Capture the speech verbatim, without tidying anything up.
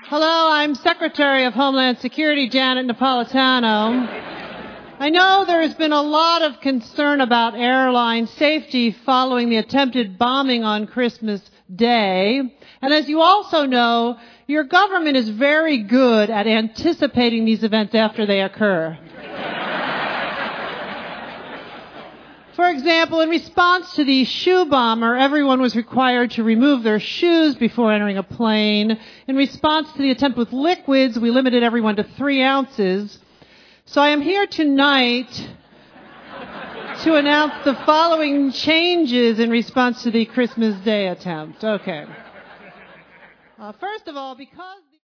Hello, I'm Secretary of Homeland Security Janet Napolitano. I know there has been a lot of concern about airline safety following the attempted bombing on Christmas Day. And as you also know, your government is very good at anticipating these events after they occur. For example, in response to the shoe bomber, everyone was required to remove their shoes before entering a plane. In response to the attempt with liquids, we limited everyone to three ounces. So I am here tonight to announce the following changes in response to the Christmas Day attempt. Okay. Uh, first of all, because